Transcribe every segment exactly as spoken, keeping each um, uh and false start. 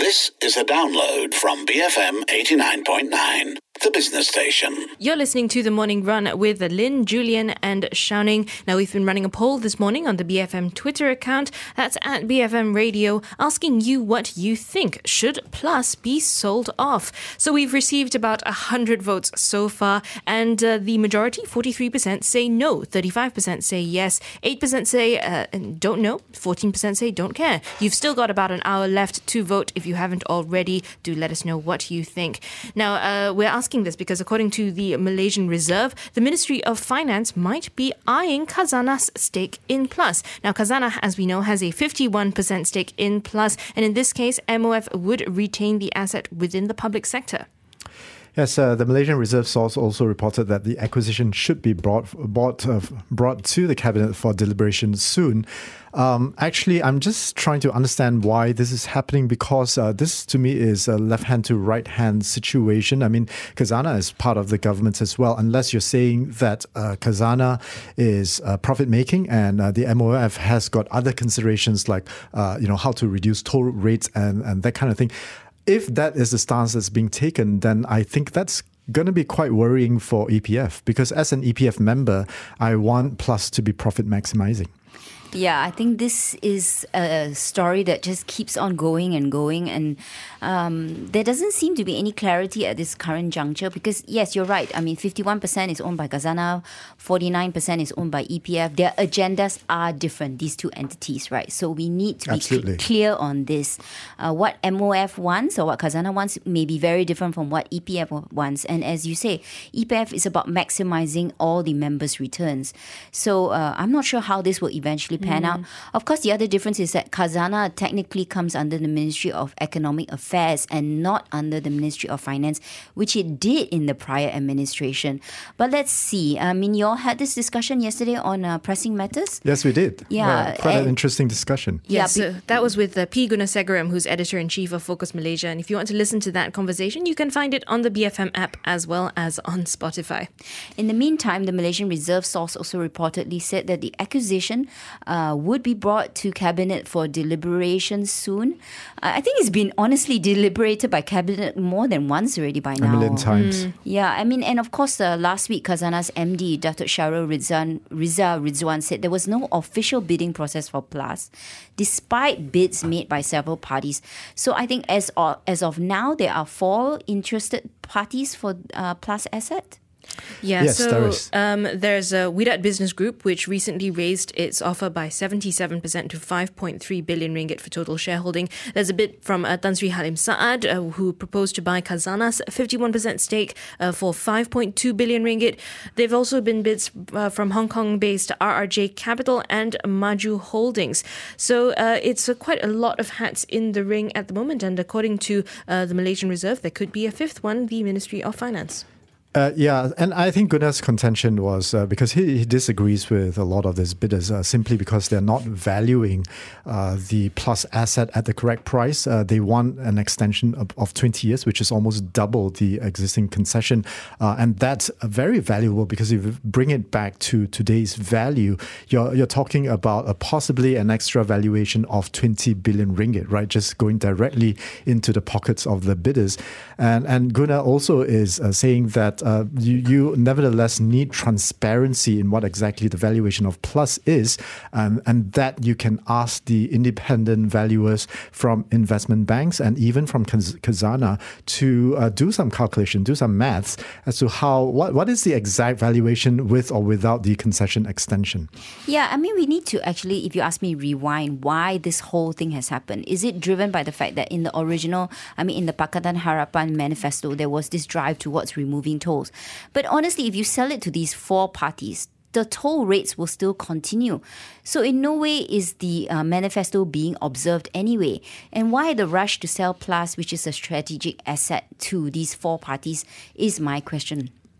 This is a download from B F M eighty-nine point nine, the business station. You're listening to The Morning Run with Lynn, Julian and Shouning. Now, we've been running a poll this morning on the B F M Twitter account. That's at B F M Radio, asking you what you think. Should Plus be sold off? So we've received about one hundred votes so far, and uh, the majority, forty-three percent, say no, thirty-five percent say yes, eight percent say uh, don't know, fourteen percent say don't care. You've still got about an hour left to vote. If you haven't already, do let us know what you think. Now, uh, we're asking this because according to the Malaysian Reserve, the Ministry of Finance might be eyeing Khazanah's stake in Plus. Now, Khazanah, as we know, has a fifty-one percent stake in Plus, and in this case, M O F would retain the asset within the public sector. Yes, uh, the Malaysian Reserve source also reported that the acquisition should be brought brought, uh, brought to the cabinet for deliberation soon. Um, actually, I'm just trying to understand why this is happening, because uh, this to me is a left-hand to right-hand situation. I mean, Khazanah is part of the government as well, unless you're saying that uh, Khazanah is uh, profit-making and uh, the M O F has got other considerations like, uh, you know, how to reduce toll rates and, and that kind of thing. If that is the stance that's being taken, then I think that's going to be quite worrying for E P F, because as an E P F member, I want Plus to be profit maximizing. Yeah, I think this is a story that just keeps on going and going, and um, there doesn't seem to be any clarity at this current juncture, because yes, you're right. I mean, fifty-one percent is owned by Khazanah, forty-nine percent is owned by E P F. Their agendas are different, these two entities, right? So we need to be cl- clear on this. Uh, what M O F wants or what Khazanah wants may be very different from what E P F wants. And as you say, E P F is about maximizing all the members' returns. So uh, I'm not sure how this will eventually pan mm. out. Of course, the other difference is that Khazanah technically comes under the Ministry of Economic Affairs and not under the Ministry of Finance, which it did in the prior administration. But let's see. I mean, you all had this discussion yesterday on uh, pressing matters? Yes, we did. Yeah. Uh, quite and, an interesting discussion. Yes, yeah, so that was with uh, P. Gunasegaram, who's editor-in-chief of Focus Malaysia. And if you want to listen to that conversation, you can find it on the B F M app as well as on Spotify. In the meantime, the Malaysian Reserve source also reportedly said that the acquisition uh, would be brought to Cabinet for deliberation soon. Uh, I think it's been honestly deliberated by Cabinet more than once already by now. A million times. Mm. Yeah, I mean, and of course, uh, last week, Khazanah's M D, Datuk Syahrul Rizwan, Riza Rizwan, said there was no official bidding process for Plus, despite bids made by several parties. So I think as of, as of now, there are four interested parties for uh, Plus asset. Yeah, yes, so there is. Um, there's a Wihdat Business Group, which recently raised its offer by seventy-seven percent to five point three billion ringgit for total shareholding. There's a bid from uh, Tan Sri Halim Saad, uh, who proposed to buy Khazanah's fifty-one percent stake uh, for five point two billion ringgit. There've also been bids uh, from Hong Kong-based R R J Capital and Maju Holdings. So uh, it's uh, quite a lot of hats in the ring at the moment, and according to uh, the Malaysian Reserve, there could be a fifth one, the Ministry of Finance. Uh, yeah, and I think Gunar's contention was uh, because he, he disagrees with a lot of these bidders uh, simply because they're not valuing uh, the Plus asset at the correct price. Uh, they want an extension of, of twenty years, which is almost double the existing concession. Uh, and that's very valuable because if you bring it back to today's value, you're, you're talking about a possibly an extra valuation of twenty billion ringgit, right? Just going directly into the pockets of the bidders. And, and Gunnar also is uh, saying that Uh, you, you nevertheless need transparency in what exactly the valuation of Plus is, um, and that you can ask the independent valuers from investment banks and even from Khazanah to uh, do some calculation, do some maths as to how what, what is the exact valuation with or without the concession extension. Yeah, I mean, we need to actually, if you ask me, rewind why this whole thing has happened. Is it driven by the fact that in the original, I mean, in the Pakatan Harapan manifesto, there was this drive towards removing tolls? But honestly, if you sell it to these four parties, the toll rates will still continue. So in no way is the uh, manifesto being observed anyway. And why the rush to sell Plus, which is a strategic asset to these four parties, is my question.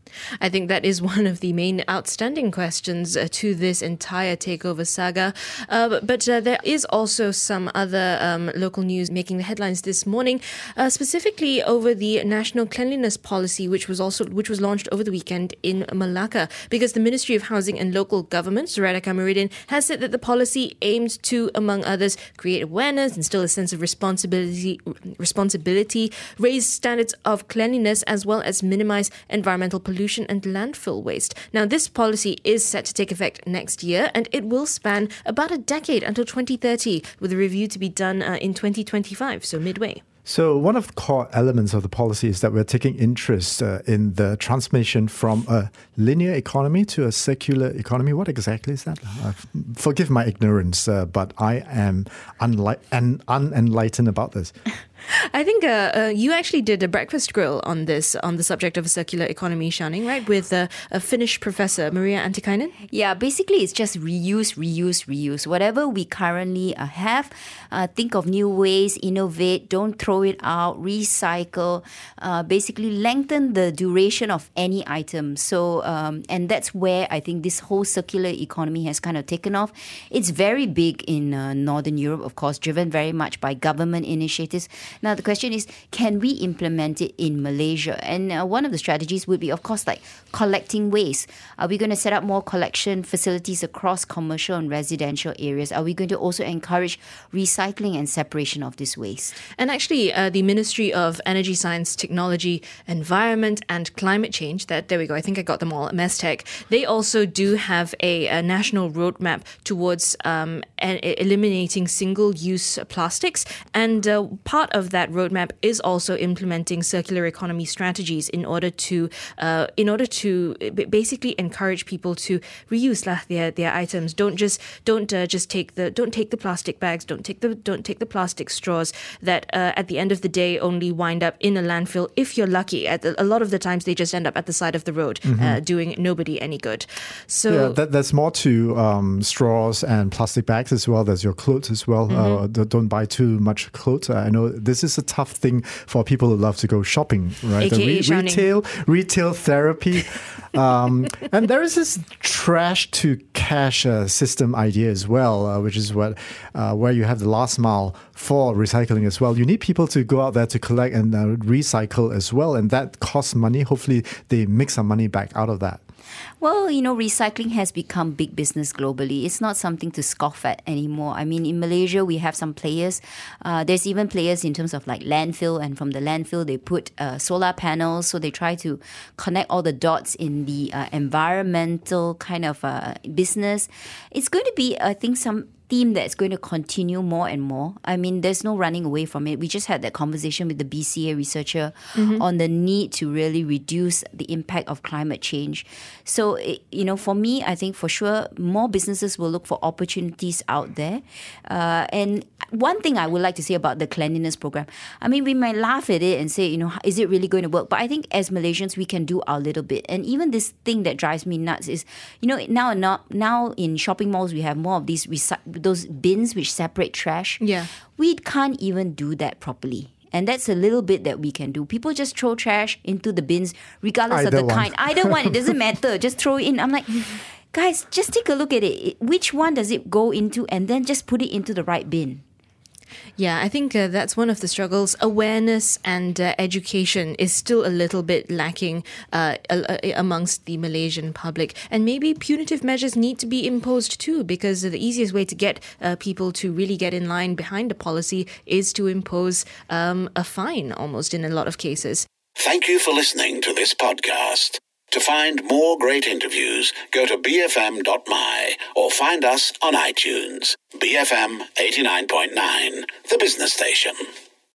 I think that is one of the main outstanding questions uh, to this entire takeover saga. Uh, but but uh, there is also some other um, local news making the headlines this morning, uh, specifically over the National Cleanliness Policy, which was also which was launched over the weekend in Malacca, because the Ministry of Housing and Local Government, Suryadha Kamarudin, has said that the policy aims to, among others, create awareness, instill a sense of responsibility, responsibility, raise standards of cleanliness, as well as minimize environmental pollution and landfill waste. Now, this policy is set to take effect next year, and it will span about a decade until twenty thirty, with a review to be done uh, in twenty twenty-five, so midway. So one of the core elements of the policy is that we're taking interest uh, in the transformation from a linear economy to a circular economy. What exactly is that? Uh, forgive my ignorance, uh, but I am unli- un- unenlightened about this. I think uh, uh, you actually did a breakfast grill on this, on the subject of a circular economy, Xiaoning, right? With uh, a Finnish professor, Maria Antikainen? Yeah, basically it's just reuse, reuse, reuse. Whatever we currently uh, have, uh, think of new ways, innovate, don't throw it out, recycle, uh, basically lengthen the duration of any item. So, um, and that's where I think this whole circular economy has kind of taken off. It's very big in uh, Northern Europe, of course, driven very much by government initiatives. Now, the question is, can we implement it in Malaysia? And uh, one of the strategies would be, of course, like collecting waste. Are we going to set up more collection facilities across commercial and residential areas? Are we going to also encourage recycling and separation of this waste? And actually, uh, the Ministry of Energy, Science, Technology, Environment and Climate Change, that there we go, I think I got them all, MESTEC, they also do have a, a national roadmap towards um, a- eliminating single-use plastics. And uh, part of that roadmap is also implementing circular economy strategies in order to uh, in order to basically encourage people to reuse lah, their their items. Don't just don't uh, just take the don't take the plastic bags. Don't take the don't take the plastic straws that uh, at the end of the day only wind up in a landfill. If you're lucky, at the, a lot of the times they just end up at the side of the road, mm-hmm. uh, doing nobody any good. So yeah, that, that's more to um, straws and plastic bags as well as your clothes as well. Mm-hmm. Uh, don't buy too much clothes. I know this is a tough thing for people who love to go shopping, right? A K A the re- retail, retail therapy. um, and there is this trash to cash uh, system idea as well, uh, which is what uh, where you have the last mile for recycling as well. You need people to go out there to collect and uh, recycle as well, and that costs money. Hopefully, they make some money back out of that. Well, you know, recycling has become big business globally. It's not something to scoff at anymore. I mean, in Malaysia, we have some players. Uh, there's even players in terms of like landfill, and from the landfill, they put uh, solar panels. So they try to connect all the dots in the uh, environmental kind of uh, business. It's going to be, I think, some theme that's going to continue more and more. I mean, there's no running away from it. We just had that conversation with the B C A researcher mm-hmm. on the need to really reduce the impact of climate change. So, it, you know, for me, I think for sure more businesses will look for opportunities out there. Uh, and one thing I would like to say about the cleanliness program, I mean, we might laugh at it and say, you know, is it really going to work? But I think as Malaysians, we can do our little bit. And even this thing that drives me nuts is, you know, now now, now in shopping malls, we have more of these recycling those bins which separate trash. Yeah. We can't even do that properly. And that's a little bit that we can do. People just throw trash into the bins regardless Either of the one. kind. Either one, it doesn't matter. Just throw it in. I'm like, guys, just take a look at it. Which one does it go into? And then just put it into the right bin. Yeah, I think uh, that's one of the struggles. Awareness and uh, education is still a little bit lacking uh, a- amongst the Malaysian public. And maybe punitive measures need to be imposed too, because the easiest way to get uh, people to really get in line behind a policy is to impose um, a fine almost in a lot of cases. Thank you for listening to this podcast. To find more great interviews, go to b f m dot m y or find us on iTunes. B F M eighty-nine point nine, the business station.